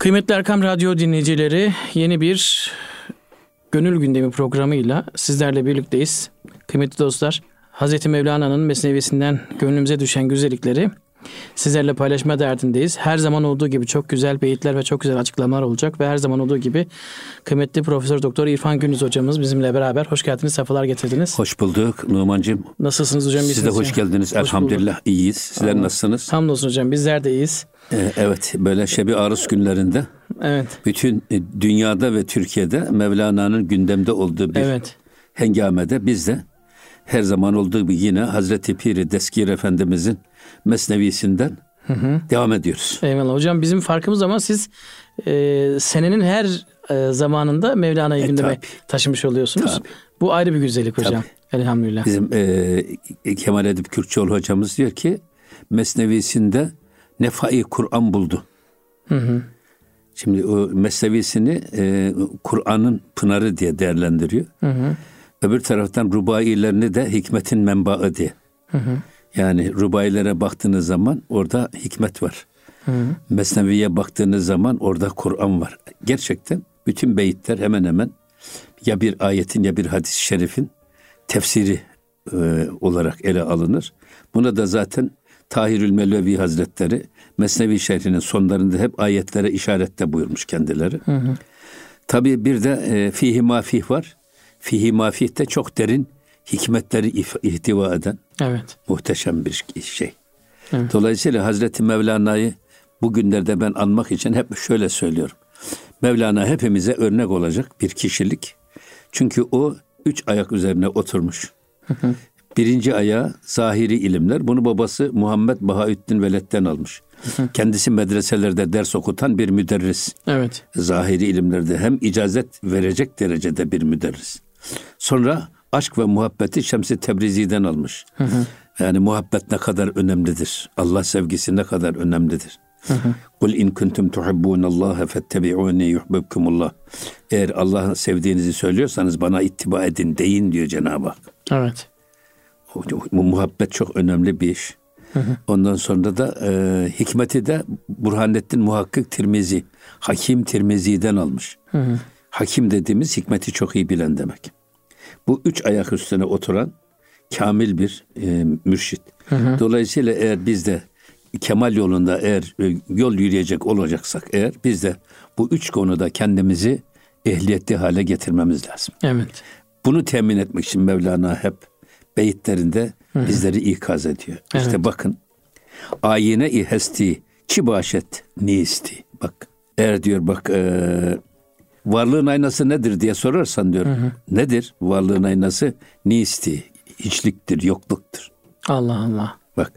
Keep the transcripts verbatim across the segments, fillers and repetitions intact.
Kıymetli Erkam Radyo dinleyicileri, yeni bir Gönül Gündemi programıyla sizlerle birlikteyiz. Kıymetli dostlar, Hazreti Mevlana'nın Mesnevisinden gönlümüze düşen güzellikleri sizlerle paylaşma derdindeyiz. Her zaman olduğu gibi çok güzel beyitler ve çok güzel açıklamalar olacak ve her zaman olduğu gibi kıymetli Profesör Doktor İrfan Gündüz hocamız bizimle beraber. Hoş geldiniz, sefalar getirdiniz. Hoş bulduk Numancığım. Nasılsınız hocam? Siz de hoş ya? geldiniz. Hoş Elhamdülillah bulduk. İyiyiz. Sizler Allah. Nasılsınız? Hamdolsun hocam, bizler de iyiyiz. Ee, evet, böyle şebi aruz günlerinde evet. bütün dünyada ve Türkiye'de Mevlana'nın gündemde olduğu bir evet. hengamede biz de her zaman olduğu gibi yine Hazreti Pir-i Deskir Efendimizin Mesnevisinden hı hı. devam ediyoruz. Eyvallah hocam, bizim farkımız ama siz e, senenin her e, zamanında Mevlana'yı e, gündeme tabii. taşımış oluyorsunuz. Tabii. Bu ayrı bir güzellik hocam. Tabii. Elhamdülillah. Bizim e, Kemal Edip Kürkçoğlu hocamız diyor ki Mesnevisinde nefai Kur'an buldu. Hı hı. Şimdi o mesnevisini e, Kur'an'ın pınarı diye değerlendiriyor. Hı hı. Öbür taraftan rubailerini de hikmetin menbaı diye. Hı hı. Yani rubailere baktığınız zaman orada hikmet var. Hı hı. Mesneviye baktığınız zaman orada Kur'an var. Gerçekten bütün beyitler hemen hemen ya bir ayetin ya bir hadis-i şerifin tefsiri e, olarak ele alınır. Buna da zaten Tahirül Mevlevi Hazretleri Mesnevi şerhinin sonlarında hep ayetlere işarette buyurmuş kendileri. Hı hı. Tabii bir de e, fihi mafih var. Fihi mafih de çok derin hikmetleri ihtiva eden evet. muhteşem bir şey. Evet. Dolayısıyla Hazreti Mevlana'yı bugünlerde ben anmak için hep şöyle söylüyorum. Mevlana hepimize örnek olacak bir kişilik. Çünkü o üç ayak üzerine oturmuş. Hı hı. Birinci ayağı zahiri ilimler. Bunu babası Muhammed Bahaüddin Veled'den almış. Hı hı. Kendisi medreselerde ders okutan bir müderris. Evet. Zahiri ilimlerde hem icazet verecek derecede bir müderris. Sonra aşk ve muhabbeti Şems-i Tebrizi'den almış. Hı hı. Yani muhabbet ne kadar önemlidir. Allah sevgisi ne kadar önemlidir. Kul in kuntum tuhibbunallaha fettebi'uni yuhibbukumullah. Eğer Allah'ı sevdiğinizi söylüyorsanız bana ittiba edin deyin diyor Cenab-ı Hak. Evet. Bu muhabbet çok önemli bir iş. Hı hı. Ondan sonra da e, hikmeti de Burhanettin Muhakkik Tirmizi, Hakim Tirmizi'den almış. Hı hı. Hakim dediğimiz hikmeti çok iyi bilen demek. Bu üç ayak üstüne oturan kamil bir e, mürşit. Hı hı. Dolayısıyla eğer biz de kemal yolunda eğer e, yol yürüyecek olacaksak eğer biz de bu üç konuda kendimizi ehliyetli hale getirmemiz lazım. Evet. Bunu temin etmek için Mevlana hep beyitlerinde hı-hı. bizleri ikaz ediyor. Evet. İşte bakın. Ayine-i hesti çi başet niisti. Bak eğer diyor bak e, varlığın aynası nedir diye sorarsan diyor. Hı hı. Nedir? Varlığın aynası niisti. Hiçliktir, yokluktur. Allah Allah. Bak.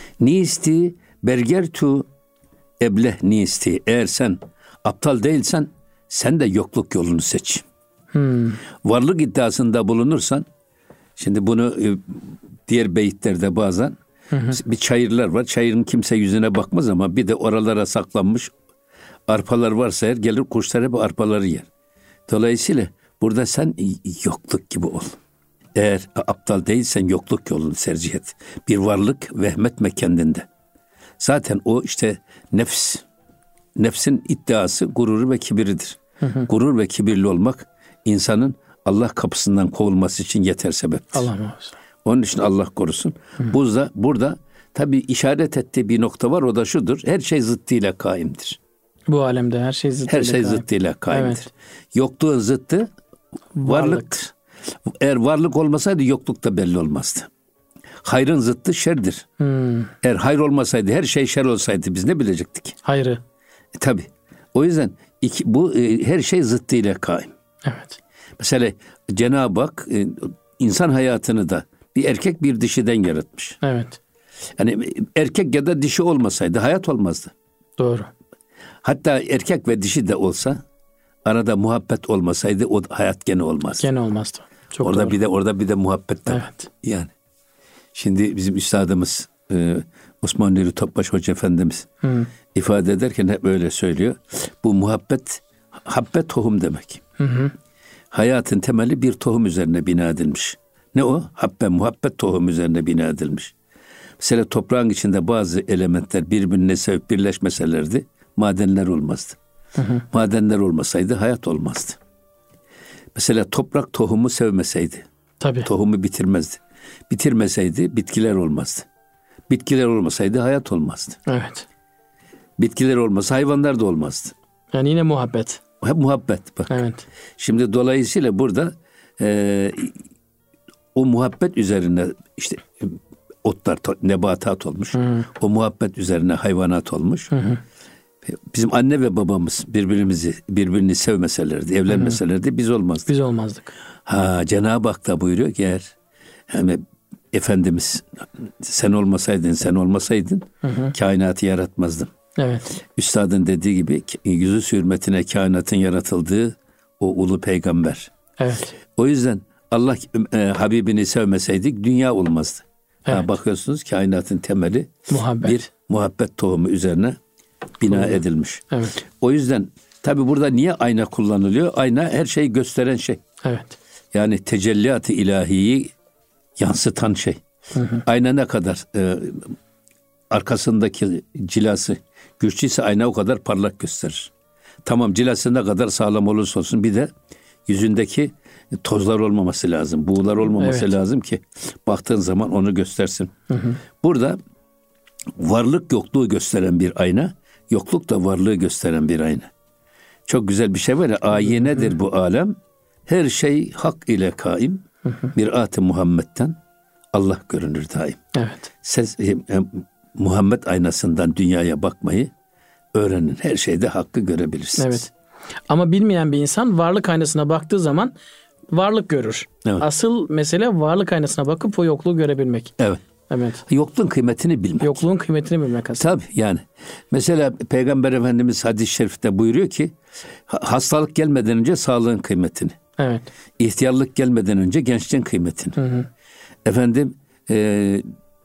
Niisti bergertu ebleh niisti. Eğer sen aptal değilsen sen de yokluk yolunu seç. Hmm. Varlık iddiasında bulunursan şimdi bunu diğer beyitlerde bazen hı hı. bir çayırlar var. Çayırın kimse yüzüne bakmaz ama bir de oralara saklanmış arpalar varsa eğer gelir kuşlar hep arpaları yer. Dolayısıyla burada sen yokluk gibi ol. Eğer aptal değilsen yokluk yolunu tercih et. Bir varlık vehmetme kendinde. Zaten o işte nefs. Nefsin iddiası gururu ve kibiridir. Hı hı. Gurur ve kibirli olmak insanın Allah kapısından kovulması için yeter sebeptir. Allah muhafaza. Onun için Allah korusun. Hı. Burada, burada tabii işaret ettiği bir nokta var, o da şudur. Her şey zıttıyla kaimdir. Bu alemde her şey zıttıyla Her şey kaim. zıttıyla kaimdir. Evet. Yokluğun zıttı varlıktır. Varlık. Eğer varlık olmasaydı yokluk da belli olmazdı. Hayrın zıttı şerdir. Hmm. Eğer hayır olmasaydı, her şey şer olsaydı biz ne bilecektik? Hayrı. E, tabii. O yüzden iki, bu e, her şey zıttıyla kaim. Evet. Mesela Cenab-ı Hak e, insan hayatını da bir erkek bir dişiden yaratmış. Evet. Yani erkek ya da dişi olmasaydı hayat olmazdı. Doğru. Hatta erkek ve dişi de olsa arada muhabbet olmasaydı o hayat gene olmazdı. Gene olmazdı. Çok orada doğru. bir de orada bir de muhabbet de evet. vardı. Yani şimdi bizim üstadımız e, Osman Nuri Topbaş Hoca Efendimiz Hı. ifade ederken hep öyle söylüyor. Bu muhabbet habbe tohum demek. Hı hı. Hayatın temeli bir tohum üzerine bina edilmiş. Ne o? Habbe, muhabbet tohum üzerine bina edilmiş. Mesela toprağın içinde bazı elementler birbirine sevip birleşmeselerdi madenler olmazdı. Hı hı. Madenler olmasaydı hayat olmazdı. Mesela toprak tohumu sevmeseydi, Tabii. tohumu bitirmezdi. Bitirmeseydi bitkiler olmazdı. Bitkiler olmasaydı hayat olmazdı. Evet. Bitkiler olmasa hayvanlar da olmazdı. Yani yine muhabbet. Hep muhabbet bak. Evet. Şimdi dolayısıyla burada e, o muhabbet üzerine işte otlar, nebatat olmuş. Hı. O muhabbet üzerine hayvanat olmuş. Hı hı. Bizim anne ve babamız birbirimizi birbirini sevmeselerdi, evlenmeselerdi biz olmazdık. Biz olmazdık. Ha, Cenab-ı Hak da buyuruyor ki eğer yani Efendimiz sen olmasaydın, sen olmasaydın Hı hı. kainatı yaratmazdım. Evet. Üstadın dediği gibi yüzü hürmetine kainatın yaratıldığı o ulu peygamber. Evet. O yüzden Allah e, Habibini sevmeseydik dünya olmazdı. Evet. Ha, bakıyorsunuz kainatın temeli Muhabbet. bir muhabbet tohumu üzerine bina Doğru. edilmiş. Evet. O yüzden tabi burada niye ayna kullanılıyor? Ayna her şeyi gösteren şey. Evet. Yani tecelliyat-ı ilahiyi yansıtan şey. Hı hı. Ayna ne kadar e, arkasındaki cilası güçlüyse ayna o kadar parlak gösterir. Tamam, cilası ne kadar sağlam olursa olsun bir de yüzündeki tozlar olmaması lazım. Buğular olmaması Evet. lazım ki baktığın zaman onu göstersin. Hı hı. Burada varlık yokluğu gösteren bir ayna, yokluk da varlığı gösteren bir ayna. Çok güzel bir şey var ya, ayinedir bu alem. Her şey hak ile kaim. Mirat-ı Muhammed'den Allah görünür daim. Evet. Siz e, e, Muhammed aynasından dünyaya bakmayı öğrenin. Her şeyde hakkı görebilirsiniz. Evet. Ama bilmeyen bir insan varlık aynasına baktığı zaman varlık görür. Evet. Asıl mesele varlık aynasına bakıp o yokluğu görebilmek. Evet. Evet. Yokluğun kıymetini bilmek. Yokluğun kıymetini bilmek aslında. Tabii yani. Mesela Peygamber Efendimiz hadis-i şerifte buyuruyor ki hastalık gelmeden önce sağlığın kıymetini. Evet. İhtiyarlık gelmeden önce gençliğin kıymetini. Hı hı. Efendim e,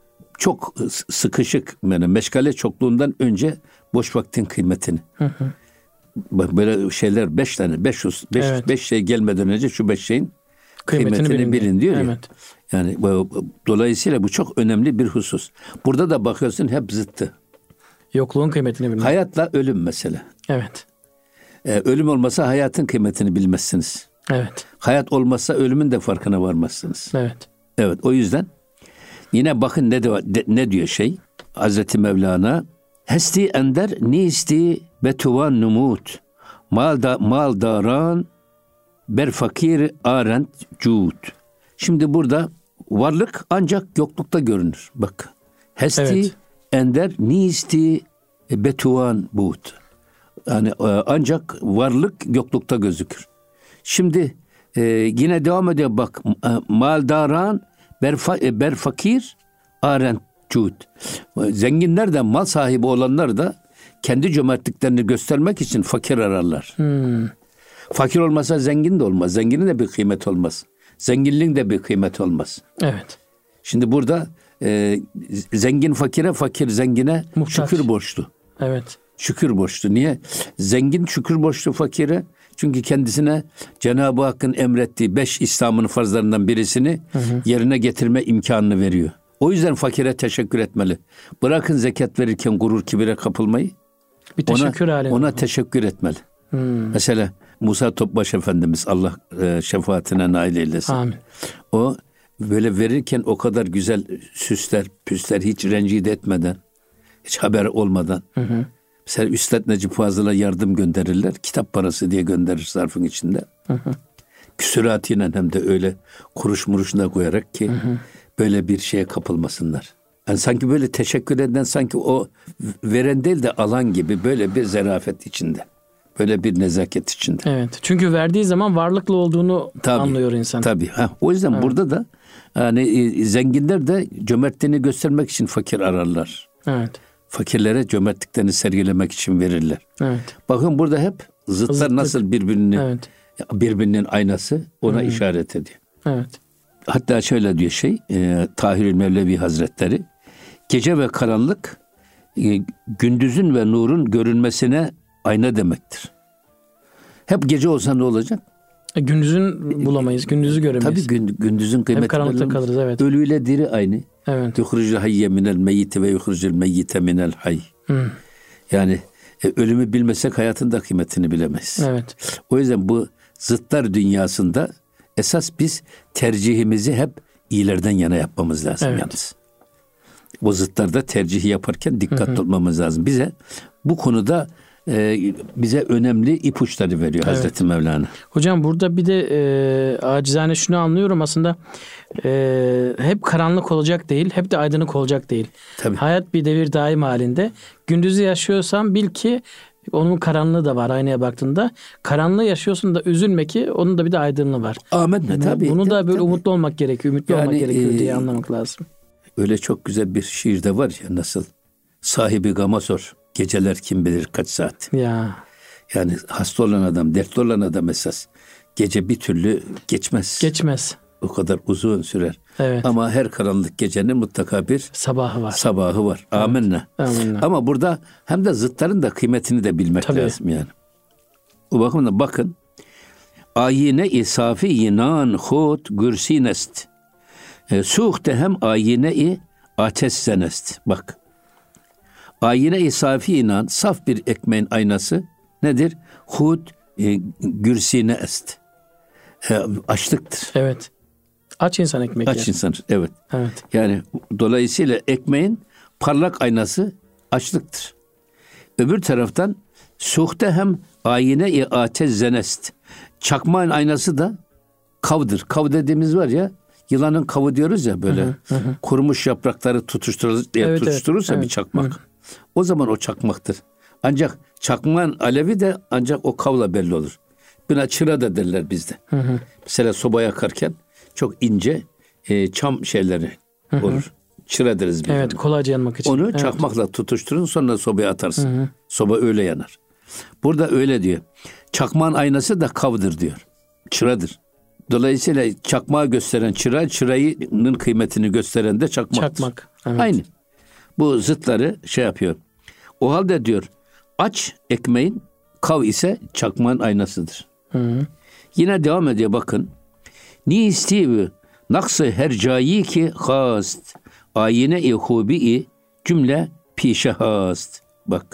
çok sıkışık yani meşgale çokluğundan önce boş vaktin kıymetini. Hı hı. Bak böyle şeyler beş tane, beş, beş, Evet. beş şey gelmeden önce şu beş şeyin Kıymetini, kıymetini, bilin, bilin diyor ya. Evet. Yani bu, dolayısıyla bu çok önemli bir husus. Burada da bakıyorsun hep zıttı. Yokluğun kıymetini bilmek. Hayatla ölüm mesela. Evet. Ee, ölüm olmasa hayatın kıymetini bilmezsiniz. Evet. Hayat olmazsa ölümün de farkına varmazsınız. Evet. Evet, o yüzden yine bakın ne, de, de, ne diyor şey Hazreti Mevlana, hesti ender nisti betuvan numut mal da mal daran ber fakir arent cud. Şimdi burada varlık ancak yoklukta görünür. Bak. Hesti Evet. ender nisti betuvan but. Yani ancak varlık yoklukta gözükür. Şimdi e, yine devam ediyor bak. Maldaran ber, ber fakir arent cud. Zenginler de mal sahibi olanlar da kendi cömertliklerini göstermek için fakir ararlar. Hmm. Fakir olmasa zengin de olmaz. Zenginin de bir kıymet olmaz. Zenginliğin de bir kıymet olmaz. Evet. Şimdi burada e, zengin fakire, fakir zengine Muhtaç. şükür borçlu. Evet. Şükür borçlu. Niye? Zengin şükür borçlu fakire. Çünkü kendisine Cenab-ı Hakk'ın emrettiği beş İslam'ın farzlarından birisini hı hı. yerine getirme imkanını veriyor. O yüzden fakire teşekkür etmeli. Bırakın zekat verirken gurur kibire kapılmayı. Bir teşekkür ona, halinde. ona teşekkür etmeli. Hmm. Mesela Musa Topbaş Efendimiz Allah e, şefaatine nail eylesin. Amin. O böyle verirken o kadar güzel süsler, püsler hiç rencide etmeden, hiç haber olmadan. Hı hı. Mesela Üstad Necip Fazıl'a yardım gönderirler. Kitap parası diye gönderir zarfın içinde. Hı hı. Küsüratiyle hem de öyle kuruş muruşuna koyarak ki hı hı. böyle bir şeye kapılmasınlar. Yani sanki böyle teşekkür eden sanki o veren değil de alan gibi böyle bir zarafet içinde. Böyle bir nezaket içinde. Evet. Çünkü verdiği zaman varlıklı olduğunu tabii, anlıyor insan. Tabii. Ha, o yüzden evet. burada da yani zenginler de cömertliğini göstermek için fakir ararlar. Evet. Fakirlere cömertliklerini sergilemek için verirler. Evet. Bakın burada hep zıtlar Zıtlık. Nasıl birbirini evet. birbirinin aynası ona hmm. işaret ediyor. Evet. Hatta şöyle diyor şey e, Tahir-i Mevlevi Hazretleri, gece ve karanlık e, gündüzün ve nurun görünmesine ayna demektir. Hep gece olsa ne olacak? E, gündüzün bulamayız, gündüzü göremeyiz. Tabii gün, gündüzün kıymeti. Hep karanlıkta kalırız, evet. Ölüyle diri aynı. Evet. Yuhricul hayye minel meyyiti ve yuhricul meyyite minel hayy. Hmm. Yani E, ölümü bilmesek hayatın da kıymetini bilemeyiz. Evet. O yüzden bu zıtlar dünyasında esas biz tercihimizi hep iyilerden yana yapmamız lazım Evet. yalnız. Bu zıtlarda tercihi yaparken dikkatli hı hı. olmamız lazım. Bize bu konuda e, bize önemli ipuçları veriyor evet. Hazreti Mevlana. Hocam burada bir de e, acizane şunu anlıyorum aslında e, hep karanlık olacak değil, hep de aydınlık olacak değil. Tabii. Hayat bir devir daim halinde. Gündüzü yaşıyorsan bil ki onun karanlığı da var aynaya baktığında. Karanlığı yaşıyorsun da üzülme ki onun da bir de aydınlığı var. Amenna tabii. Bunu da böyle tabii. umutlu olmak gerekiyor, ümitli yani, olmak gerekiyor e, diye anlamak lazım. Öyle çok güzel bir şiirde var ya nasıl? Sahibi gama sor. Geceler kim bilir kaç saat. Ya. Yani hasta olan adam, dertli olan adam esas. Gece bir türlü geçmez. Geçmez. O kadar uzun sürer. Evet. Ama her karanlık gecenin mutlaka bir sabahı var. Sabahı var. Evet. Amenna. Amenna. Ama burada hem de zıtların da kıymetini de bilmek Tabii. lazım yani. O bakımdan bakın. Ayine-i safi-i nan hut gürsinest. Suhte hem ayine-i ateşsenest. Bak. Ayine-i safi-i nan saf bir ekmeğin aynası nedir? Hut e, gürsine est. E, açlıktır. Evet. Aç insan ekmek Aç yer. insan, evet. Evet. Yani dolayısıyla ekmeğin parlak aynası açlıktır. Öbür taraftan suhte hem ayine-i ateş zenest. Çakmağın aynası da kavdır. Kav dediğimiz var ya, yılanın kavı diyoruz ya böyle. Hı hı, hı. Kurumuş yaprakları tutuşturur, evet, tutuşturursa evet, bir çakmak. Hı. O zaman o çakmaktır. Ancak çakmağın alevi de ancak o kavla belli olur. Buna çıra da derler bizde. Hı hı. Mesela soba yakarken çok ince e, çam şeyleri hı hı. olur. Çıra deriz biz. Evet, kolayca yanmak için. Onu evet. çakmakla tutuşturun, sonra sobaya atarsın. Hı hı. Soba öyle yanar. Burada öyle diyor. Çakmağın aynası da kavdır diyor. Çıradır. Dolayısıyla çakmağı gösteren çıra, çırayının kıymetini gösteren de çakmaktır. Çakmak. Evet. Aynı. Bu zıtları şey yapıyor. O halde diyor, aç ekmeğin, kav ise çakmağın aynasıdır. Hı hı. Yine devam ediyor bakın. Ni istivi naksı hercayi ki hast. Ayine-i hubi cümle pişe hast. Bak.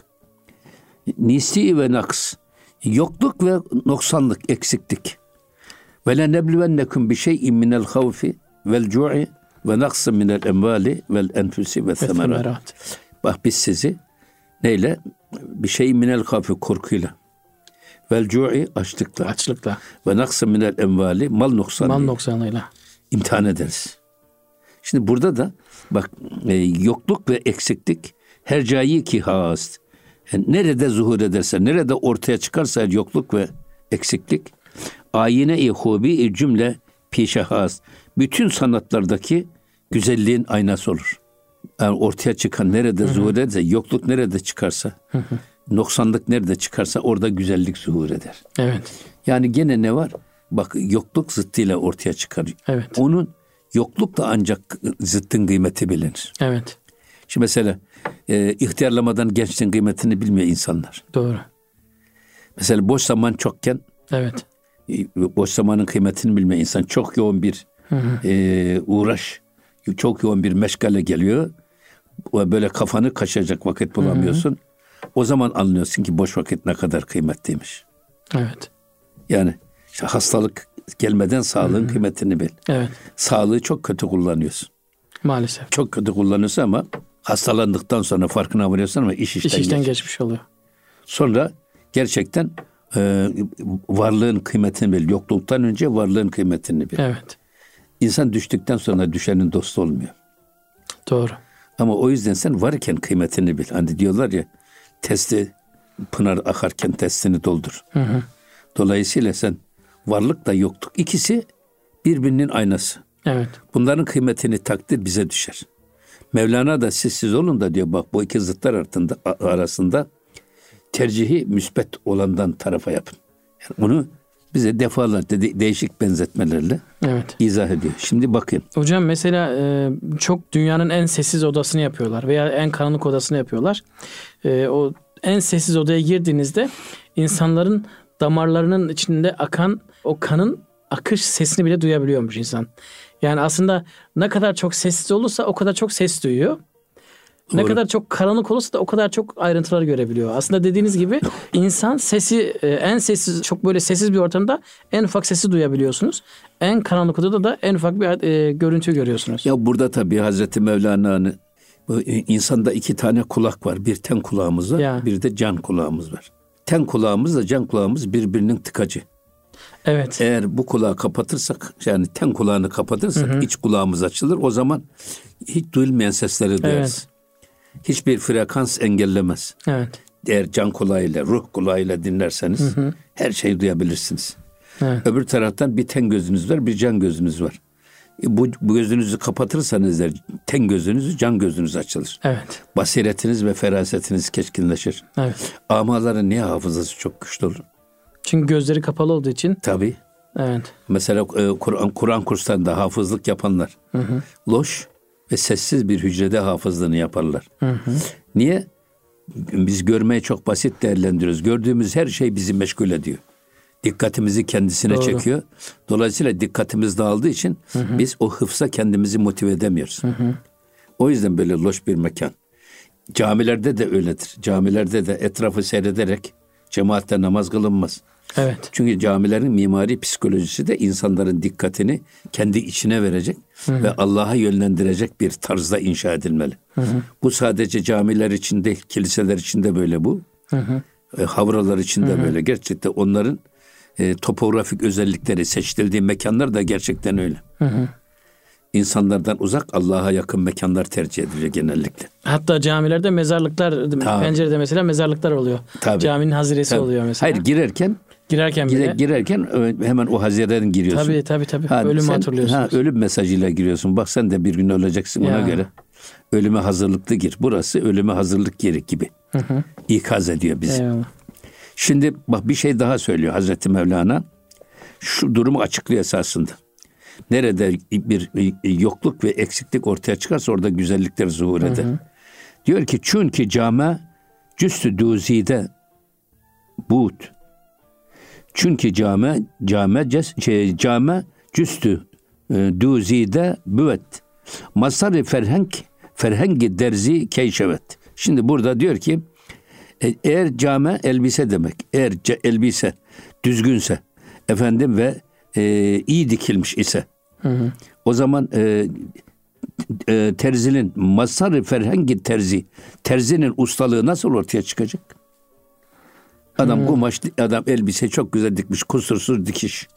Nisi ve naks. Yokluk ve noksanlık, eksiklik. Ve le nebluvennekum bi şey'in minel havfi vel cu'i ve naksı minel emvali vel enfusi ve semerat. Bak biz sizi neyle? Bir şey'in minel havfi, korkuyla. Vel cu'i, açlıkla. Açlıkla. Ve naksı minel emvali, mal noksanlığıyla. Mal noksanlığıyla. İmtihan ederiz. Şimdi burada da bak e, yokluk ve eksiklik hercayi ki hast. Yani nerede zuhur ederse, nerede ortaya çıkarsa yokluk ve eksiklik, ayine-i hubi cümle pişe hast. Bütün sanatlardaki güzelliğin aynası olur. Yani ortaya çıkan nerede hı hı. zuhur ederse, yokluk nerede çıkarsa, hı hı. noksanlık nerede çıkarsa orada güzellik zuhur eder. Evet. Yani gene ne var? Bak yokluk zıttıyla ortaya çıkar. Evet. Onun yokluk da ancak zıttın kıymeti bilinir. Evet. Şimdi mesela e, ihtiyarlamadan gençliğin kıymetini bilmiyor insanlar. Doğru. Mesela boş zaman çokken evet. E, boş zamanın kıymetini bilmiyor insan. Çok yoğun bir hı hı. E, uğraş, çok yoğun bir meşgale geliyor. Böyle kafanı kaşıyacak vakit bulamıyorsun. Hı hı. O zaman anlıyorsun ki boş vakit ne kadar kıymetliymiş. Evet. Yani işte hastalık gelmeden sağlığın hı hı. kıymetini bil. Evet. Sağlığı çok kötü kullanıyorsun. Maalesef. Çok kötü kullanıyorsun ama hastalandıktan sonra farkına varıyorsun ama iş işten, iş işten geç. geçmiş oluyor. Sonra gerçekten e, varlığın kıymetini bil. Yokluktan önce varlığın kıymetini bil. Evet. İnsan düştükten sonra düşenin dostu olmuyor. Doğru. Ama o yüzden sen varken kıymetini bil. Hani diyorlar ya, testi pınar akarken testini doldur. Hı hı. Dolayısıyla sen varlık da yokluk, ikisi birbirinin aynası. Evet. Bunların kıymetini takdir bize düşer. Mevlana da siz siz olun da diyor, bak bu iki zıtlar arasında, arasında tercihi müsbet olandan tarafa yapın. Yani onu bize defalarca de, değişik benzetmelerle evet. izah ediyor. Şimdi bakın. Hocam mesela e, çok dünyanın en sessiz odasını yapıyorlar veya en karanlık odasını yapıyorlar. E, o en sessiz odaya girdiğinizde insanların damarlarının içinde akan o kanın akış sesini bile duyabiliyormuş insan. Yani aslında ne kadar çok sessiz olursa o kadar çok ses duyuyor. Ne Doğru. kadar çok karanlık olursa da o kadar çok ayrıntıları görebiliyor. Aslında dediğiniz gibi insan sesi en sessiz, çok böyle sessiz bir ortamda en ufak sesi duyabiliyorsunuz. En karanlık odada da en ufak bir e, görüntü görüyorsunuz. Ya burada tabii Hazreti Mevlana'nın insanda iki tane kulak var. Bir ten kulağımız var, ya. bir de can kulağımız var. Ten kulağımızla can kulağımız birbirinin tıkacı. Evet. Eğer bu kulağı kapatırsak, yani ten kulağını kapatırsak, hı hı. iç kulağımız açılır. O zaman hiç duyulmayan sesleri duyarız. Evet. Hiçbir frekans engellemez. Evet. Eğer can kulağıyla, ruh kulağıyla dinlerseniz hı hı. her şeyi duyabilirsiniz. Evet. Öbür taraftan bir ten gözünüz var, bir can gözünüz var. Bu, bu gözünüzü kapatırsanız der, ten gözünüzü, can gözünüz açılır. Evet. Basiretiniz ve ferasetiniz keskinleşir. Evet. Amaların niye hafızası çok güçlü olur? Çünkü gözleri kapalı olduğu için. Tabii. Evet. Mesela Kur'an Kur'an kurslarında hafızlık yapanlar, hı hı. loş ve sessiz bir hücrede hafızlığını yaparlar. Hı hı. Niye? Biz görmeyi çok basit değerlendiriyoruz. Gördüğümüz her şey bizi meşgul ediyor. Dikkatimizi kendisine Doğru. çekiyor. Dolayısıyla dikkatimiz dağıldığı için hı hı. biz o hıfza kendimizi motive edemiyoruz. Hı hı. O yüzden böyle loş bir mekan. Camilerde de öyledir. Camilerde de etrafı seyrederek cemaatle namaz kılınmaz. Evet. Çünkü camilerin mimari psikolojisi de insanların dikkatini kendi içine verecek hı hı. ve Allah'a yönlendirecek bir tarzda inşa edilmeli. Hı hı. Bu sadece camiler için değil, kiliseler için de böyle bu. Hı hı. E, havralar için de hı hı. böyle. Gerçekten onların e, topografik özellikleri, seçildiği mekanlar da gerçekten öyle. Hı hı. İnsanlardan uzak, Allah'a yakın mekanlar tercih edilir genellikle. Hatta camilerde mezarlıklar, Tabii. pencerede mesela mezarlıklar oluyor. Tabii. Caminin haziresi Tabii. oluyor mesela. Hayır, girerken girerken bile. girerken hemen o hazireden giriyorsun. Tabii tabii tabii. Ha, ölümü hatırlıyorsunuz. Ha, ölüm mesajıyla giriyorsun. Bak sen de bir gün öleceksin ya. Ona göre. Ölüme hazırlıklı gir. Burası ölüme hazırlık yeri gibi. Hı hı. İkaz ediyor bizi. Eyvallah. Şimdi bak bir şey daha söylüyor Hazreti Mevlana. Şu durumu açıklıyor esasında. Nerede bir yokluk ve eksiklik ortaya çıkarsa orada güzellikler zuhur eder. Hı hı. Diyor ki çünkü came cüstü duzide buğut. Çünkü came came şey, came cüstü duzide büvet. Masarı ferheng ferhengi derzi keyşevet. Şimdi burada diyor ki eğer came elbise demek. Eğer elbise düzgünse efendim ve e, iyi dikilmiş ise hı hı. o zaman e, e, terzinin masarı ferhengi terzi terzinin ustalığı nasıl ortaya çıkacak? Adam hı. kumaş, adam elbise çok güzel dikmiş, kusursuz dikiş.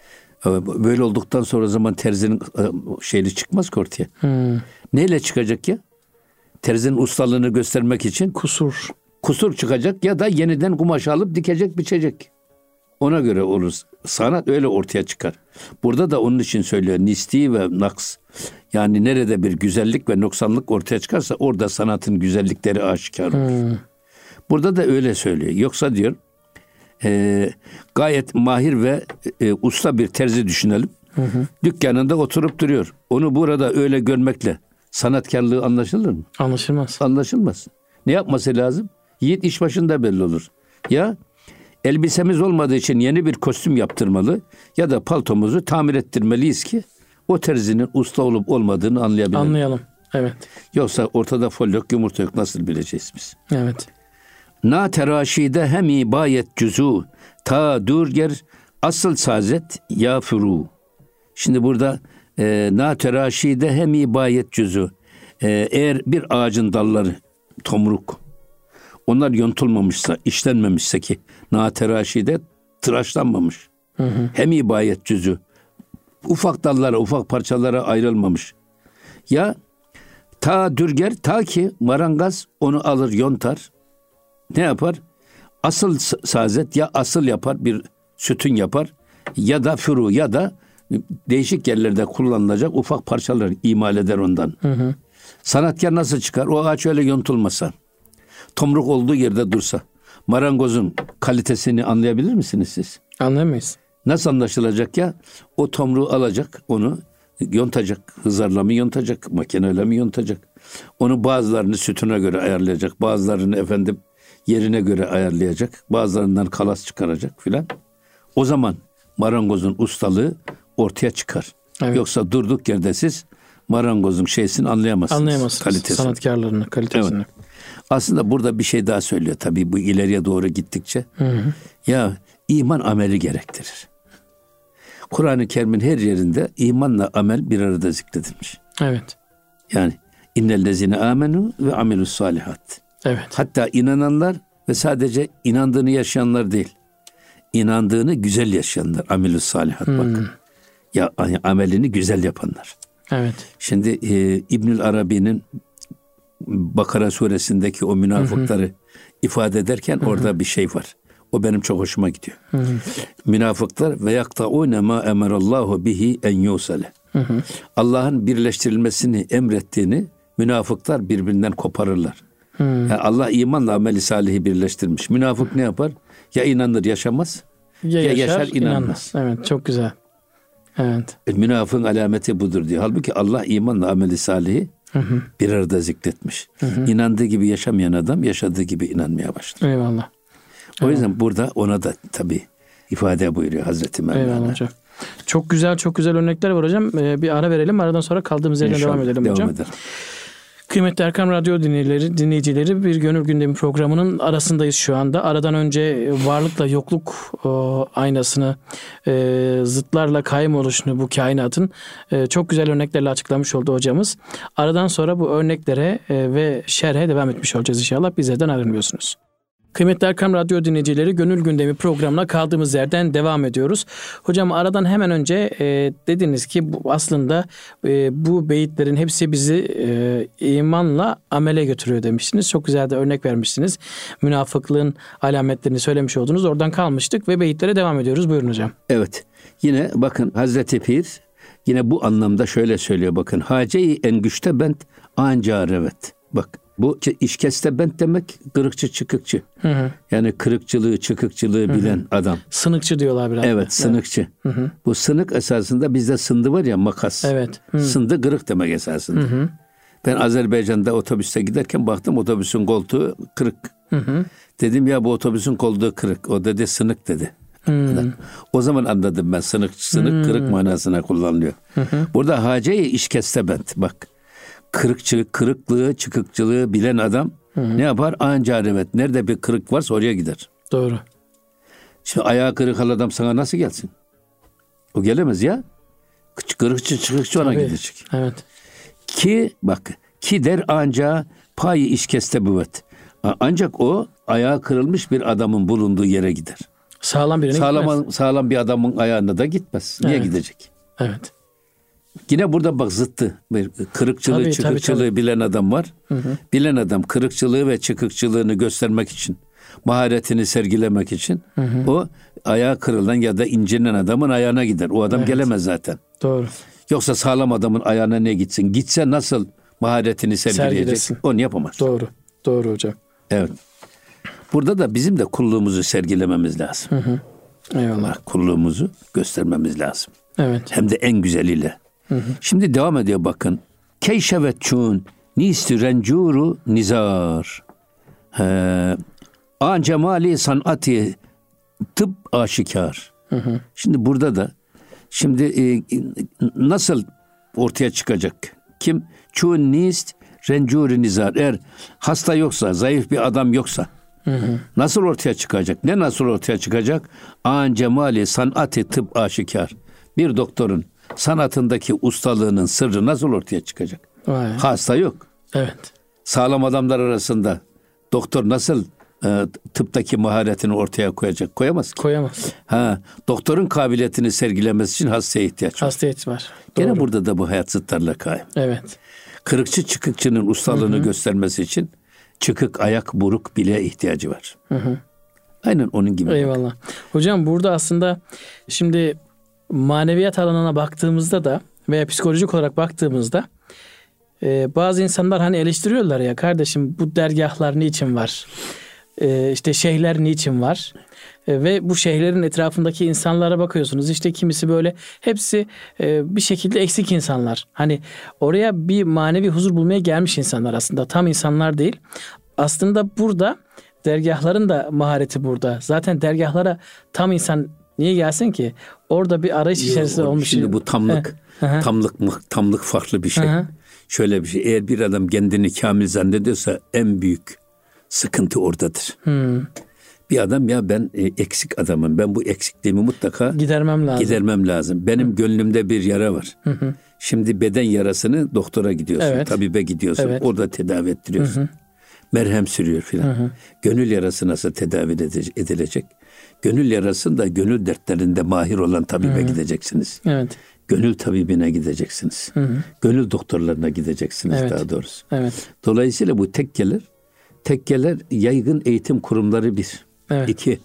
Böyle olduktan sonra o zaman terzinin şeyli çıkmaz ki ortaya. Hı. Neyle çıkacak ya? Terzinin ustalığını göstermek için kusur. Kusur çıkacak ya da yeniden kumaş alıp dikecek, biçecek. Ona göre olur. Sanat öyle ortaya çıkar. Burada da onun için söylüyor. Nisti ve naks. Yani nerede bir güzellik ve noksanlık ortaya çıkarsa orada sanatın güzellikleri aşikar olur. Hmm. Burada da öyle söylüyor. Yoksa diyor e, gayet mahir ve e, usta bir terzi düşünelim. Hı hı. Dükkanında oturup duruyor. Onu burada öyle görmekle sanatkarlığı anlaşılır mı? Anlaşılmaz. Anlaşılmaz. Ne yapması lazım? Yiğit iş başında belli olur. Ya elbisemiz olmadığı için yeni bir kostüm yaptırmalı ya da paltomuzu tamir ettirmeliyiz ki o terzinin usta olup olmadığını anlayabilirim. Anlayalım. Evet. Yoksa ortada fol yok, yumurta yok, nasıl bileceğiz biz? Evet. Na teraşide hemi bayet cüzû ta durger asıl sazet ya furu. Şimdi burada e, na teraşide hemi bayet cüzû e, eğer bir ağacın dalları tomruk, onlar yontulmamışsa, işlenmemişse ki na teraşide tıraşlanmamış. Hı hı. Hem ibayet cüzü ufak dallara, ufak parçalara ayrılmamış. Ya ta dürger, ta ki marangaz onu alır, yontar. Ne yapar? Asıl sazet ya asıl yapar, bir sütun yapar ya da furu ya da değişik yerlerde kullanılacak ufak parçalar imal eder ondan. Hı hı. Sanatkar nasıl çıkar? O ağaç öyle yontulmasa, tomruk olduğu yerde dursa, marangozun kalitesini anlayabilir misiniz siz? Anlayamayız. Nasıl anlaşılacak ya? O tomruğu alacak, onu yontacak, hızarla mı yontacak, makineyle mi yontacak? Onu bazılarını sütuna göre ayarlayacak, bazılarını efendim yerine göre ayarlayacak, bazılarından kalas çıkaracak filan. O zaman marangozun ustalığı ortaya çıkar. Evet. Yoksa durduk yerde siz marangozun şeysini anlayamazsınız. Anlayamazsınız kalitesini. Sanatkarlarını, kalitesini. Evet. Aslında burada bir şey daha söylüyor tabii bu ileriye doğru gittikçe. Hı hı. Ya iman ameli gerektirir. Kur'an-ı Kerim'in her yerinde imanla amel bir arada zikredilmiş. Evet. Yani innellezine amenu ve amelus salihat. Evet. Hatta inananlar ve sadece inandığını yaşayanlar değil. İnandığını güzel yaşayanlar. Amelus salihat hmm. bak. Ya amelini güzel yapanlar. Evet. Şimdi e, İbnül Arabi'nin Bakara suresindeki o münafıkları hı hı. ifade ederken hı hı. orada bir şey var. O benim çok hoşuma gidiyor. Hı hı. Münafıklar ve yaktaune ma emarallahu bihi en yusale. Allah'ın birleştirilmesini emrettiğini münafıklar birbirinden koparırlar. Hı. Yani Allah imanla ameli salihi birleştirmiş. Münafık ne yapar? Ya inanır yaşamaz ya, ya yaşar, yaşar inanmaz. inanmaz. Evet, çok güzel. Evet. E, münafığın alameti budur diyor. Halbuki Allah imanla ameli salihi hı hı. bir arada zikretmiş. Hı hı. İnandığı gibi yaşamayan adam yaşadığı gibi inanmaya başlar. Eyvallah. O evet. yüzden burada ona da tabii ifade buyuruyor Hazreti Mevlana. Eyvallah hocam. Çok güzel çok güzel örnekler var hocam. Ee, bir ara verelim. Aradan sonra kaldığımız yerden devam edelim devam hocam. Edelim. Kıymetli Erkam Radyo dinleyicileri, dinleyicileri bir Gönül Gündemi programının arasındayız şu anda. Aradan önce varlıkla yokluk e, aynasını, e, zıtlarla kaim oluşunu bu kainatın e, çok güzel örneklerle açıklamış oldu hocamız. Aradan sonra bu örneklere e, ve şerhe devam etmiş olacağız inşallah. Bizlerden ayrılmıyorsunuz. Kıymetli Erkam Radyo dinleyicileri, Gönül Gündemi programına kaldığımız yerden devam ediyoruz. Hocam aradan hemen önce e, dediniz ki bu, aslında e, bu beyitlerin hepsi bizi e, imanla amele götürüyor demiştiniz. Çok güzel de örnek vermişsiniz. Münafıklığın alametlerini söylemiş oldunuz. Oradan kalmıştık ve beyitlere devam ediyoruz. Buyurun hocam. Evet. Yine bakın Hazreti Pir yine bu anlamda şöyle söylüyor bakın. Hace-i en güçte bent anca revet. Bak. Bu işkeste bent demek kırıkçı çıkıkçı. Hı hı. Yani kırıkçılığı çıkıkçılığı hı hı. bilen adam. Sınıkçı diyorlar biraz. Evet sınıkçı. Evet. Hı hı. Bu sınık esasında bizde sındı var ya makas. Evet. Hı. Sındı kırık demek esasında. Hı hı. Ben Azerbaycan'da otobüste giderken baktım otobüsün koltuğu kırık. Hı hı. Dedim ya bu otobüsün koltuğu kırık. O dedi sınık dedi. Hı. O zaman anladım ben sınık sınık hı. kırık manasına kullanılıyor. Hı hı. Burada hace-i işkeste bent bak. Kırıkçılık, kırıklığı, çıkıkçılığı bilen adam hı hı. ne yapar? Anca revet. Nerede bir kırık varsa oraya gider. Doğru. Şimdi ayağı kırık adam sana nasıl gelsin? O gelemez ya. Kırıkçı, çıkıkçı ona gidecek. Evet. Ki bak, ki der anca payı işkeste büvet. Ancak o ayağı kırılmış bir adamın bulunduğu yere gider. Sağlam birine sağlam, gitmez. Sağlam bir adamın ayağına da gitmez. Niye evet. gidecek? Evet. Yine burada bak zıttı. Bir kırıkçılığı, tabii, çıkıkçılığı tabii, tabii. bilen adam var. Hı hı. Bilen adam kırıkçılığı ve çıkıkçılığını göstermek için, maharetini sergilemek için hı hı. o ayağı kırılan ya da incinen adamın ayağına gider. O adam evet. gelemez zaten. Doğru. Yoksa sağlam adamın ayağına ne gitsin? Gitse nasıl maharetini sergileyecek? Sergilesin. Onu yapamaz. Doğru. Doğru hocam. Evet. Burada da bizim de kulluğumuzu sergilememiz lazım. Hı hı. Eyvallah. Kulluğumuzu göstermemiz lazım. Evet. Hem de en güzeliyle. Hı hı. Şimdi devam ediyor bakın. Keyşevet çun nisti rencuru nizar. Ee, an cemali sanati tıp aşikar. Hı hı. Şimdi burada da şimdi e, nasıl ortaya çıkacak? Kim? Çun nist rencuru nizar. Eğer hasta yoksa, zayıf bir adam yoksa hı hı. nasıl ortaya çıkacak? Ne nasıl ortaya çıkacak? An cemali sanati tıp aşikar. Bir doktorun sanatındaki ustalığının sırrı nasıl ortaya çıkacak? Vay. Hasta yok. Evet. Sağlam adamlar arasında doktor nasıl e, tıptaki maharetini ortaya koyacak? Koyamaz ki. Koyamaz. Ha, doktorun kabiliyetini sergilemesi için hastaya ihtiyaç var. Hastaya ihtiyaç var. Gene Doğru. burada da bu hayat zıtlarla kaim. Evet. Kırıkçı çıkıkçının ustalığını hı hı. göstermesi için çıkık ayak buruk bile ihtiyacı var. Hı hı. Aynen onun gibi. Eyvallah. Bak. Hocam burada aslında şimdi maneviyat alanına baktığımızda da veya psikolojik olarak baktığımızda e, bazı insanlar hani eleştiriyorlar ya kardeşim bu dergahlar niçin var? E, işte şeyhler niçin var? E, ve bu şeyhlerin etrafındaki insanlara bakıyorsunuz. İşte kimisi böyle hepsi e, bir şekilde eksik insanlar. Hani oraya bir manevi huzur bulmaya gelmiş insanlar aslında. Tam insanlar değil. Aslında burada dergahların da mahareti burada. Zaten dergahlara tam insan Niye gelsin ki? Orada bir arayış Yok, içerisinde olmuş. Şimdi bu tamlık, Hı. tamlık, tamlık farklı bir şey. Hı. Şöyle bir şey. Eğer bir adam kendini kamil zannediyorsa en büyük sıkıntı oradadır. Hı. Bir adam ya ben e, eksik adamım. Ben bu eksikliğimi mutlaka gidermem lazım. Gidermem lazım. Benim Hı. gönlümde bir yara var. Hı hı. Şimdi beden yarasını doktora gidiyorsun, evet. tabibe gidiyorsun. Evet. Orada tedavi ettiriyorsun. Hı hı. Merhem sürüyor filan. Gönül yarası nasıl tedavi edilecek? Gönül yarasında gönül dertlerinde mahir olan tabibe hı hı. gideceksiniz. Evet. Gönül tabibine gideceksiniz. Hı hı. Gönül doktorlarına gideceksiniz evet. daha doğrusu. Evet. Dolayısıyla bu tekkeler, tekkeler yaygın eğitim kurumları bir. Evet. İki,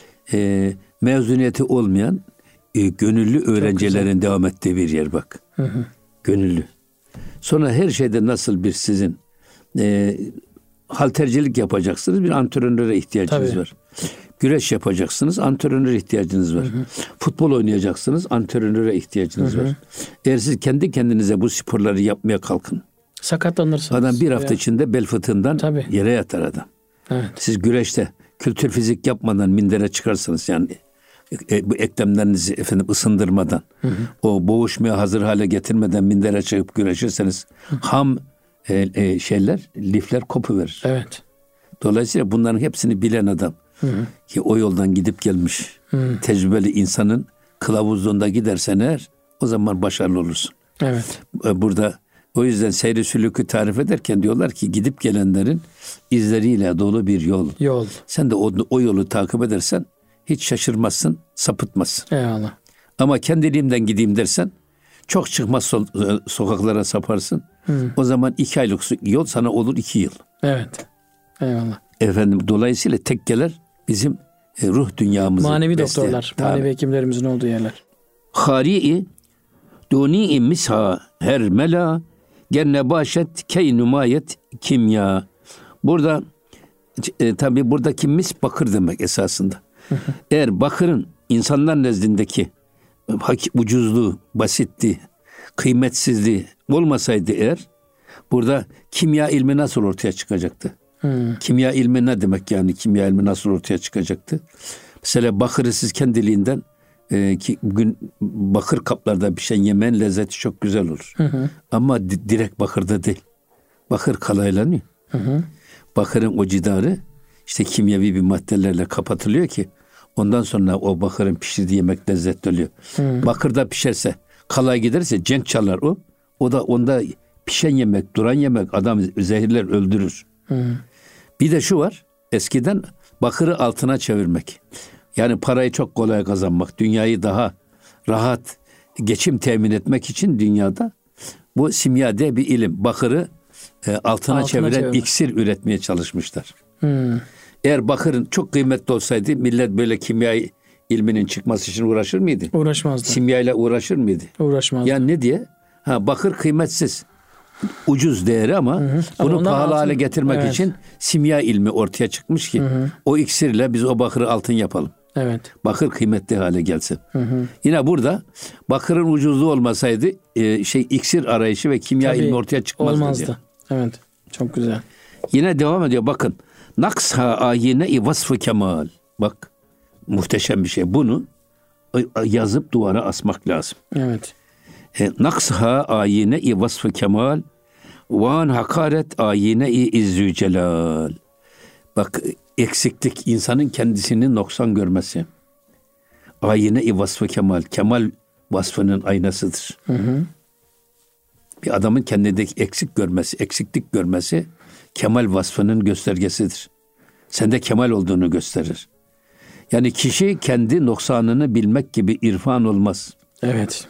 e, mezuniyeti olmayan e, gönüllü öğrencilerin devam ettiği bir yer bak. Hı hı. Gönüllü. Sonra her şeyde nasıl bir sizin e, haltercilik yapacaksınız, bir antrenöre ihtiyacınız Tabii. var. Güreş yapacaksınız, antrenöre ihtiyacınız var. Hı hı. Futbol oynayacaksınız, antrenöre ihtiyacınız hı hı. var. Eğer siz kendi kendinize bu sporları yapmaya kalkın. Sakatlanırsınız. Adam bir hafta ya. içinde bel fıtığından Tabii. yere yatar adam. Evet. Siz güreşte kültür fizik yapmadan mindere çıkarsanız yani e, bu eklemlerinizi efendim ısındırmadan, hı hı. o boğuşmaya hazır hale getirmeden mindere çıkıp güreşirseniz hı. ham e, e, şeyler, lifler kopuverir. Evet. Dolayısıyla bunların hepsini bilen adam hı hı. ki o yoldan gidip gelmiş hı. tecrübeli insanın kılavuzluğunda gidersen eğer o zaman başarılı olursun. Evet. Burada o yüzden seyri sülükü tarif ederken diyorlar ki gidip gelenlerin izleriyle dolu bir yol. Yol. Sen de o, o yolu takip edersen hiç şaşırmazsın, sapıtmazsın. Eyvallah. Ama kendiliğimden gideyim dersen çok çıkmaz so- sokaklara saparsın. Hı. O zaman iki aylık yol sana olur iki yıl. Evet. Eyvallah. Efendim dolayısıyla tekkeler bizim e, ruh dünyamızı manevi besleyen, doktorlar, tabii. manevi hekimlerimizin olduğu yerler. Hari'i duni misha her mela genne başet key numayet kimya. Burada e, tabii buradaki mis bakır demek esasında. Eğer bakırın insanlar nezdindeki ucuzluğu, basitliği, kıymetsizliği olmasaydı eğer burada kimya ilmi nasıl ortaya çıkacaktı? Hmm. Kimya ilmi ne demek yani? Kimya ilmi nasıl ortaya çıkacaktı? Mesela bakırı siz kendiliğinden e, ki bugün bakır kaplarda pişen yemeğin lezzeti çok güzel olur. Hı hı. Ama di- direkt bakırda değil. Bakır kalaylanıyor. Hı hı. Bakırın o cidarı işte kimyevi bir maddelerle kapatılıyor ki ondan sonra o bakırın pişirdiği yemek lezzetli oluyor. Hı. Bakırda pişerse, kalay giderse cenk çalar o. O da onda pişen yemek, duran yemek adam zehirler, öldürür. Hı. Bir de şu var. Eskiden bakırı altına çevirmek. Yani parayı çok kolay kazanmak, dünyayı daha rahat geçim temin etmek için dünyada bu simya diye bir ilim. Bakırı e, altına, altına çeviren çevirmek. iksir üretmeye çalışmışlar. Hmm. Eğer bakırın çok kıymetli olsaydı millet böyle kimya ilminin çıkması için uğraşır mıydı? Uğraşmazdı. Simyayla uğraşır mıydı? Uğraşmazdı. Yani ne diye? Ha, bakır kıymetsiz. Ucuz değeri ama hı hı. bunu ama pahalı altın, hale getirmek evet. için simya ilmi ortaya çıkmış ki hı hı. o iksirle biz o bakırı altın yapalım. Evet. Bakır kıymetli hale gelsin. Hı hı. Yine burada bakırın ucuzluğu olmasaydı e, şey iksir arayışı ve kimya Tabii, ilmi ortaya çıkmazdı. Olmazdı. Diyor. Evet. Çok güzel. Yine devam ediyor bakın. Naksa ayine-i vasfı kemal. Bak muhteşem bir şey. Bunu yazıp duvara asmak lazım. Evet. E, Naksa ayine-i vasfı kemal van hakaret ayine-i izzü celal. Bak eksiklik insanın kendisini noksan görmesi. Ayine-i vasfı kemal. Kemal vasfının aynasıdır. Hı hı. Bir adamın kendindeki eksik görmesi, eksiklik görmesi kemal vasfının göstergesidir. Sende kemal olduğunu gösterir. Yani kişi kendi noksanını bilmek gibi irfan olmaz. Evet.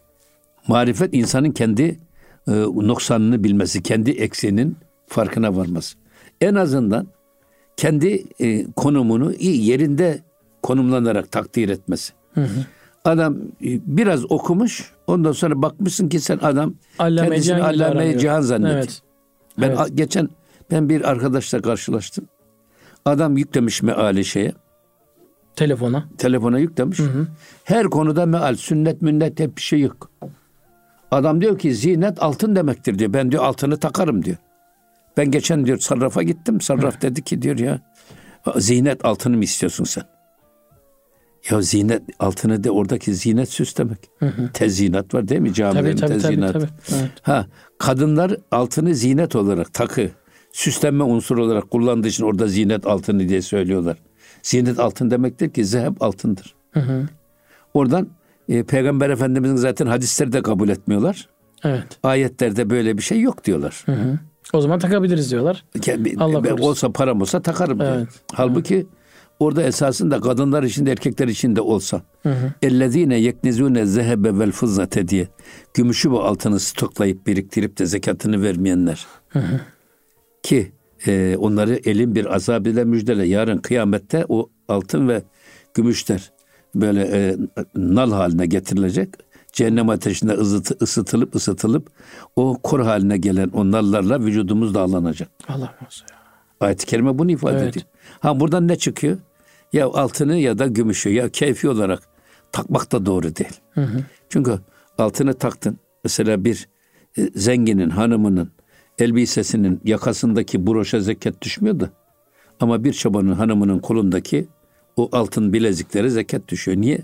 Marifet insanın kendi e, noksanını bilmesi, kendi eksiğinin farkına varması. En azından kendi e, konumunu iyi yerinde konumlanarak takdir etmesi. Hı hı. Adam e, biraz okumuş, ondan sonra bakmışsın ki sen adam Allame kendisini allame cihan zannediyor. Evet. Ben evet. A, geçen ben bir arkadaşla karşılaştım. Adam yüklemiş meali şeye. Telefona. Telefona yüklemiş. Hı hı. Her konuda meal, sünnet, münnet hep bir şey yok. Adam diyor ki zinet altın demektir diyor. Ben diyor altını takarım diyor. Ben geçen diyor sarrafa gittim. Sarraf Hı. dedi ki diyor ya zinet altını mı istiyorsun sen? Ya zinet, altını de oradaki zinet süslemek. Hı hı. Tezyinat var değil mi? Camilerin tabii, tabii, tezyinatı. tabii, tabii. Evet. Ha, kadınlar altını zinet olarak, takı, süslenme unsuru olarak kullandığı için orada zinet altını diye söylüyorlar. Zinet altın demektir ki zeheb altındır. Hı hı. Oradan e, Peygamber Efendimizin zaten hadisleri de kabul etmiyorlar. Evet. Ayetlerde böyle bir şey yok diyorlar. Hı hı. O zaman takabiliriz diyorlar. Allah korusun. Olsa param olsa takarım diyor. Evet. Halbuki evet. Orada esasında kadınlar için de erkekler için de olsa ellezine yeknizune zehebe vel fızzate diye gümüşü ve altını stoklayıp biriktirip de zekatını vermeyenler hı hı. ki e, onları elin bir azab ile müjdele. Yarın kıyamette o altın ve gümüşler böyle e, nal haline getirilecek. Cehennem ateşinde ısıtı, ısıtılıp ısıtılıp o kor haline gelen o nallarla vücudumuz dağlanacak. Allah olsun ya. Ayet-i kerime bunu ifade evet. ediyor. Ha buradan ne çıkıyor? Ya altını ya da gümüşü ya keyfi olarak takmak da doğru değil. Hı hı. Çünkü altını taktın. Mesela bir e, zenginin hanımının elbisesinin yakasındaki broşa zekat düşmüyor da ama bir çobanın hanımının kolundaki o altın bileziklere zekat düşüyor. Niye?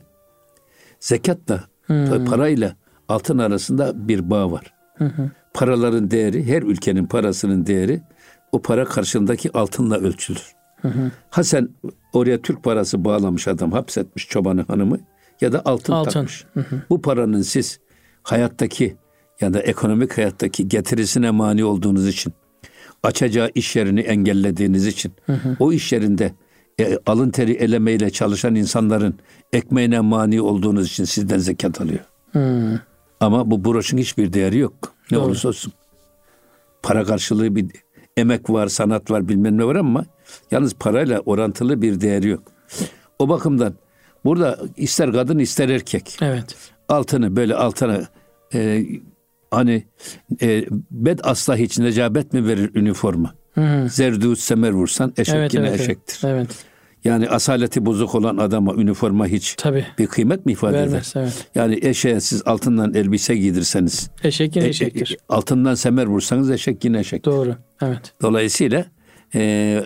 Zekatla hmm. parayla altın arasında bir bağ var. Hı hı. Paraların değeri, her ülkenin parasının değeri o para karşılığındaki altınla ölçülür. Hı hı. Ha sen oraya Türk parası bağlamış adam, hapsetmiş çobanı hanımı ya da altın, altın. takmış. Hı hı. Bu paranın siz hayattaki ya da ekonomik hayattaki getirisine mani olduğunuz için, açacağı iş yerini engellediğiniz için, hı hı. o iş yerinde e, alın teri elemeyle çalışan insanların ekmeğine mani olduğunuz için sizden zekat alıyor. Hı. Ama bu broşun hiçbir değeri yok. Ne Doğru. olursa olsun. Para karşılığı bir emek var, sanat var, bilmem ne var ama yalnız parayla orantılı bir değeri yok. O bakımdan burada ister kadın ister erkek. Evet. Altını böyle altına e, hani e, bed asla hiç necabet mi verir üniforma? Hı. Zerdut semer vursan eşek evet, yine evet, eşektir. Evet. Yani asaleti bozuk olan adama üniforma hiç Tabii. bir kıymet mi ifade Vermez, eder? Evet. Yani eşeğe siz altından elbise giydirseniz eşek yine e, eşektir. E, altından semer vursanız eşek yine eşektir. Doğru. Evet. Dolayısıyla e,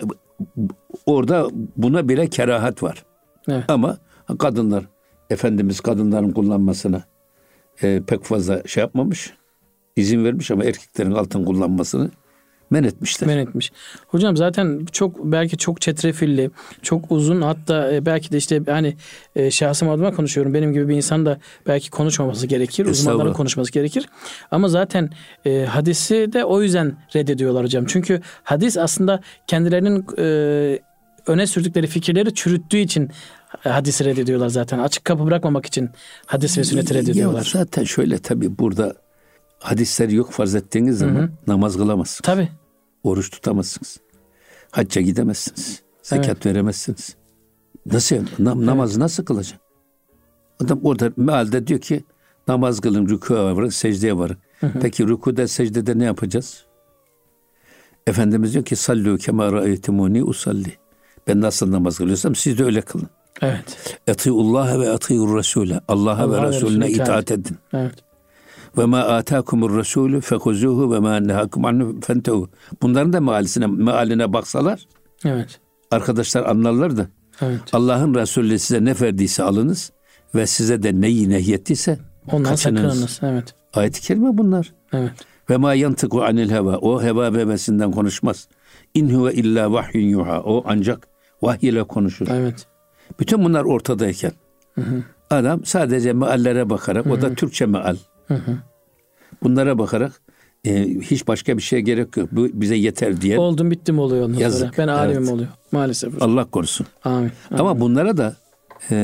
orada buna bile kerahat var. Evet. Ama kadınlar, Efendimiz kadınların kullanmasına e, pek fazla şey yapmamış, izin vermiş ama erkeklerin altın kullanmasını men etmişler. Men etmiş. Hocam zaten çok belki çok çetrefilli, çok uzun, hatta belki de işte hani e, şahsım adıma konuşuyorum. Benim gibi bir insan da belki konuşmaması gerekir. Uzmanların konuşması gerekir. Ama zaten e, hadisi de o yüzden reddediyorlar hocam. Çünkü hadis aslında kendilerinin e, öne sürdükleri fikirleri çürüttüğü için hadisi reddediyorlar zaten. Açık kapı bırakmamak için hadis ve sünneti reddediyorlar. Ya zaten şöyle tabii burada hadisleri yok farz ettiğiniz zaman hı hı. namaz kılamazsınız. Tabii. Oruç tutamazsınız. Hacca gidemezsiniz. Zekat evet. veremezsiniz. Nasıl? Nam- evet. Namazı nasıl kılacaksın? Adam orada mealde diyor ki namaz kılın, rükûya varın, secdeye varın. Hı hı. Peki rükûda, secdede ne yapacağız? Efendimiz diyor ki sallu kema ra'aytumuni usalli. Ben nasıl namaz kılıyorsam siz de öyle kılın. Evet. Etiullaha ve etiur Rasûle. Allah'a Allah ve Resulüne itaat edin. Evet. Ve ma ataakumur Rasûlü fekuzuhu ve ma nehakum anhu fentehu. Bunların da mealisine, mealine baksalar. Evet. Arkadaşlar anlarlar da. Evet. Allah'ın Resulü size ne verdiyse alınız ve size de neyi nehyettiyse ondan kaçınız. sakınınız. Evet. Ayet-i kerime bunlar. Evet. Ve ma yantıku anil heva. O heva bebesinden konuşmaz. İn huve illa vahyun yuha. O ancak vahiy ile konuşur. Evet. Bütün bunlar ortadayken hı hı. adam sadece meallere bakarak, hı hı. o da Türkçe meal. Hı hı. Bunlara bakarak e, hiç başka bir şeye gerek yok. Bu bize yeter diye. Oldum bittim oluyor ondan Yazık. sonra. Ben alimim evet. oluyor maalesef. Allah korusun. Amin. Amin. Ama bunlara da e,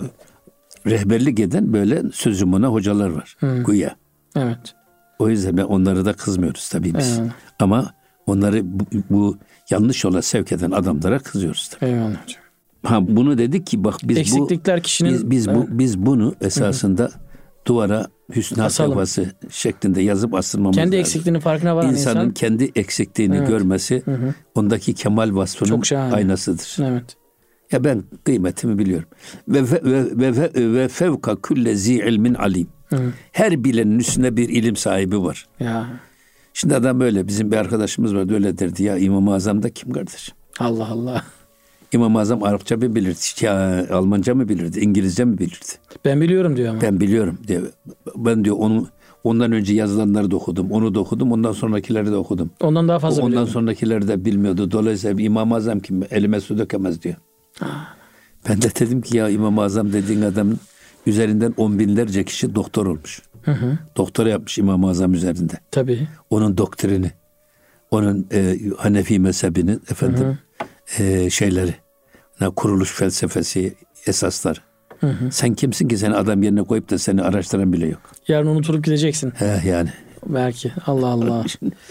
rehberlik eden böyle sözümüne hocalar var. Hı. Güya. Evet. O yüzden onları da kızmıyoruz tabii biz. Evet. Ama onları bu, bu yanlış yola sevk eden adamlara kızıyoruz tabii. Eyvallah hocam. Ha bunu dedik ki bak biz eksiklikler bu kişinin biz, biz bu biz bunu esasında Hı-hı. duvara hüsnü hatırası şeklinde yazıp asılmamız kendi lazım. eksikliğinin farkına varan İnsanın insan kendi eksikliğini evet. görmesi Hı-hı. ondaki kemal vasfının aynasıdır. Evet. Ya ben kıymetimi biliyorum. Ve ve ve ve, ve fevka kulle zi ilmin alim. Hı-hı. Her bilenin üstünde bir ilim sahibi var. Ya. Şimdi adam böyle bizim bir arkadaşımız vardı öyle derdi ya İmam-ı Azam da kim kardeşim? Allah Allah. İmam-ı Azam Arapça mı bilirdi, ya, Almanca mı bilirdi, İngilizce mi bilirdi? Ben biliyorum diyor ama. Ben biliyorum diyor. Ben diyor onu ondan önce yazılanları da okudum, onu da okudum, ondan sonrakileri de okudum. Ondan daha fazla Ondan biliyorum. sonrakileri de bilmiyordu. Dolayısıyla İmam-ı Azam kim? Elime su dökemez diyor. Ha. Ben de dedim ki ya İmam-ı Azam dediğin adamın üzerinden on binlerce kişi doktor olmuş. Hı hı. Doktora yapmış İmam-ı Azam üzerinde. Tabii. Onun doktrini, onun e, Hanefi mezhebinin efendim hı hı. E, şeyleri, kuruluş felsefesi, esasları. Hı hı. Sen kimsin ki seni adam yerine koyup da seni araştıran bile yok. Yarın unutulup gideceksin. He yani. Belki. Allah Allah.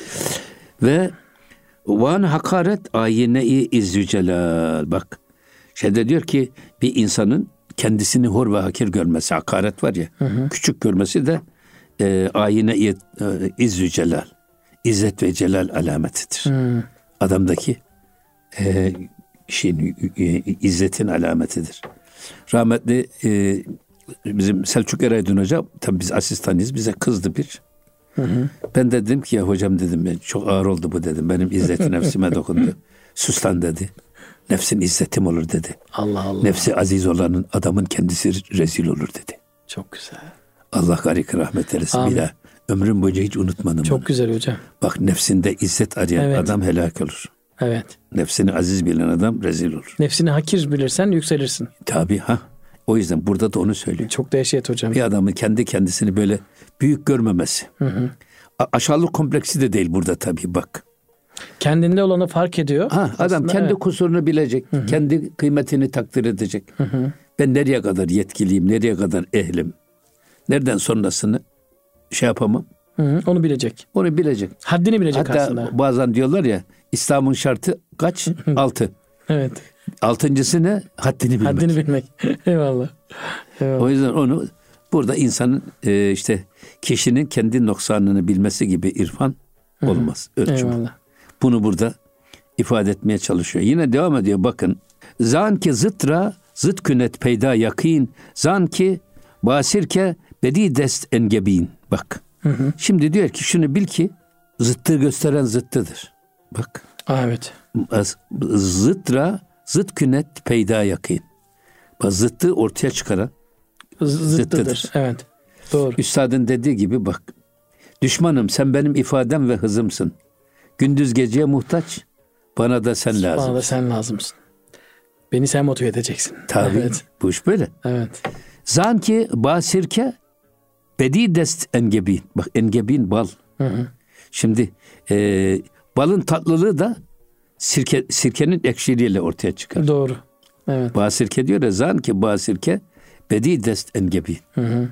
Ve van hakaret ayine-i izzücelal. Bak şeyde diyor ki bir insanın kendisini hor ve hakir görmesi, hakaret var ya, hı hı. küçük görmesi de e, ayine-i e, izzücelal. İzzet ve celal alametidir. Hı. Adamdaki e, şeyin, e, izzetin alametidir. Rahmetli e, bizim Selçuk Eraydın Hoca, tabii biz asistanıyız, bize kızdı bir. Hı hı. Ben de dedim ki ya hocam dedim, ben çok ağır oldu bu dedim. Benim izzeti nefsime dokundu. Sus lan dedi. Nefsin izzetim olur dedi. Allah Allah. Nefsi aziz olanın adamın kendisi rezil olur dedi. Çok güzel. Allah garik rahmet eylesin. Amin. Bir daha ömrüm boyunca hiç unutmadım. Çok onu. Güzel hocam. Bak nefsinde izzet arayan evet. adam helak olur. Evet. Nefsini aziz bilen adam rezil olur. Nefsini hakir bilirsen yükselirsin. Tabii ha. O yüzden burada da onu söylüyor. Çok dehşet hocam. Bir adamın kendi kendisini böyle büyük görmemesi. Hı hı. A- aşağılık kompleksi de değil burada tabii bak. Kendinde olanı fark ediyor. Ha, adam aslında, kendi evet. kusurunu bilecek. Hı hı. Kendi kıymetini takdir edecek. Hı hı. Ben nereye kadar yetkiliyim, nereye kadar ehlim. Nereden sonrasını şey yapamam. Hı hı, onu bilecek. Onu bilecek. Haddini bilecek Hatta aslında. Hatta bazen diyorlar ya İslam'ın şartı kaç? Altı. Evet. Altıncısı ne? Haddini bilmek. Haddini bilmek. Eyvallah. Eyvallah. O yüzden onu burada insanın e, işte kişinin kendi noksanını bilmesi gibi irfan olmaz. Ölçüm. Eyvallah. Bunu burada ifade etmeye çalışıyor. Yine devam ediyor bakın. Zan ki zıtra zıt künet peyda yakin. Zan ki basirke bedi dest engebin. Bak. Hı hı. Şimdi diyor ki şunu bil ki zıttı gösteren zıttıdır. Bak. Aa, evet. Zıtra zıt künet peyda yakin. Bak zıttı ortaya çıkaran zıttıdır. zıttıdır. Evet. Doğru. Üstadın dediği gibi bak. Düşmanım sen benim ifadem ve hızımsın. Gündüz geceye muhtaç. Bana da sen lazım. Bana da sen lazımsın. Beni sen motive edeceksin. Tabii. Evet. Bu iş böyle. Evet. Zanki basirke bedi dest engebin. Bak engebin bal. Hı hı. Şimdi e, balın tatlılığı da sirke sirkenin ekşiliğiyle ortaya çıkar. Doğru. Evet. Basirke diyor ya zanki basirke bedi dest engebin. Hı hı.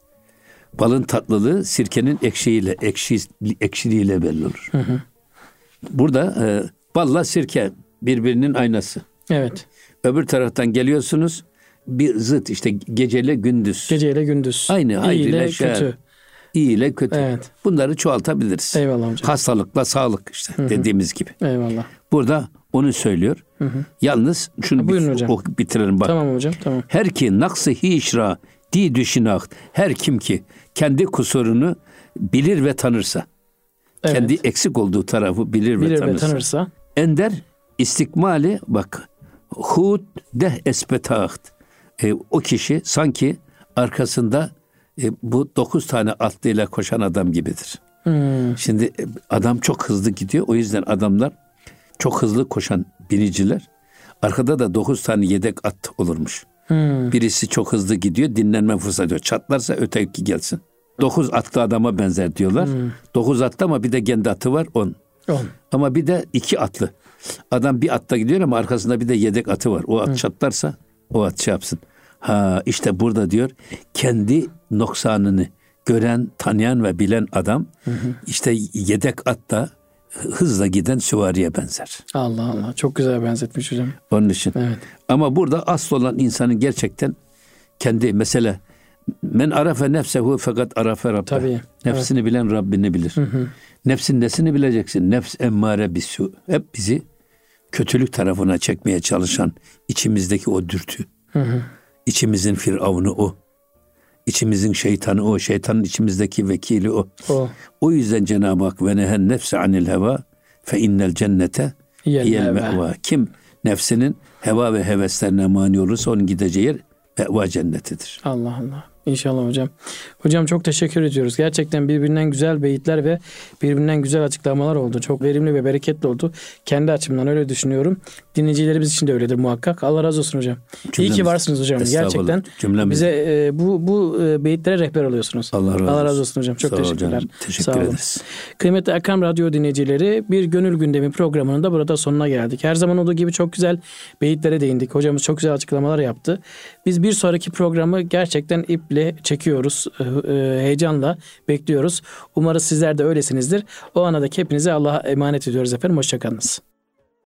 Balın tatlılığı sirkenin ekşiyle ekşi ekşiliğiyle belli olur. Hı hı. Burada e, balla sirke birbirinin aynası. Evet. Öbür taraftan geliyorsunuz bir zıt işte geceyle gündüz. Geceyle gündüz. Aynı. İyi ile kötü. İyi ile kötü. Evet. Bunları çoğaltabiliriz. Eyvallah hocam. Hastalıkla sağlık işte hı hı. dediğimiz gibi. Eyvallah. Burada onu söylüyor. Hı hı. Yalnız şunu Buyurun bir, hocam. o, bitirelim bak. Tamam hocam tamam. Her ki naksı hişra di düşünaht. Her kim ki kendi kusurunu bilir ve tanırsa. Evet. Kendi eksik olduğu tarafı bilir, bilir ve tanırsa. Ve tanırsa. Ender istikmali bak hud deh espetaht. E, o kişi sanki arkasında e, bu dokuz tane atlıyla koşan adam gibidir. Hmm. Şimdi e, adam çok hızlı gidiyor. O yüzden adamlar çok hızlı koşan biniciler. Arkada da dokuz tane yedek at olurmuş. Hmm. Birisi çok hızlı gidiyor. Dinlenme fırsatı diyor. Çatlarsa öteki gelsin. Dokuz atlı adama benzer diyorlar. Hmm. Dokuz atlı ama bir de kendi atı var. On. On. Ama bir de iki atlı. Adam bir atta gidiyor ama arkasında bir de yedek atı var. O at hmm. çatlarsa o at şey yapsın. Ha işte burada diyor kendi noksanını gören, tanıyan ve bilen adam hı hı. işte yedek atta hızla giden süvariye benzer. Allah Allah çok güzel benzetmiş hocam. Onun için. Evet. Ama burada asıl olan insanın gerçekten kendi mesela men arafe nefsehu fakat arafe rabbe. Tabii. Nefsini evet. bilen Rabbini bilir. Hı hı. Nefsin nesini bileceksin? Nefs emmare bisu. Hep bizi kötülük tarafına çekmeye çalışan içimizdeki o dürtü. Hı hı. İçimizin firavunu o. İçimizin şeytanı o. Şeytanın içimizdeki vekili o. O, o yüzden Cenab-ı Hak ve nehen nefse anil heva fe innel cennete hiyel meva. Kim nefsinin heva ve heveslerine mani olursa onun gideceği yer meva cennetidir. Allah Allah. İnşallah hocam. Hocam çok teşekkür ediyoruz. Gerçekten birbirinden güzel beyitler ve birbirinden güzel açıklamalar oldu. Çok verimli ve bereketli oldu. Kendi açımdan öyle düşünüyorum. Dinleyicilerimiz için de öyledir muhakkak. Allah razı olsun hocam. Cümlemiz, İyi ki varsınız hocam. Gerçekten cümlemiz. bize e, bu bu e, beyitlere rehber oluyorsunuz. Allah razı, Allah razı olsun hocam. Çok Sağ teşekkürler. Hocam. Teşekkür Sağ olun. ederiz. Kıymetli Erkam Radyo dinleyicileri, bir Gönül Gündemi programının da burada sonuna geldik. Her zaman olduğu gibi çok güzel beyitlere değindik. Hocamız çok güzel açıklamalar yaptı. Biz bir sonraki programı gerçekten iple çekiyoruz. Heyecanla bekliyoruz. Umarız sizler de öylesinizdir. O anadaki hepinize Allah'a emanet ediyoruz efendim. Hoşçakalınız.